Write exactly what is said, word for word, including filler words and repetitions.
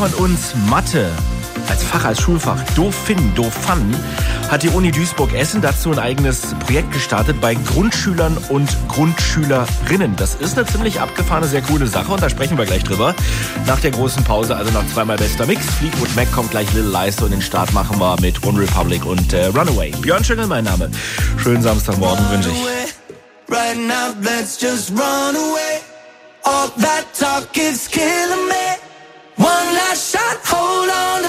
man uns Mathe als Fach, als Schulfach doof finden, doof fanden, hat die Uni Duisburg-Essen dazu ein eigenes Projekt gestartet bei Grundschülern und Grundschülerinnen. Das ist eine ziemlich abgefahrene, sehr coole Sache und da sprechen wir gleich drüber. Nach der großen Pause, also nach zweimal bester Mix. Fleetwood Mac kommt gleich Little Lies und den Start machen wir mit One Republic und äh, Runaway. Björn Schöngel, mein Name. Schönen Samstagmorgen wünsche ich. Right now, let's just run away. All that talk is killing me. One last shot, hold on.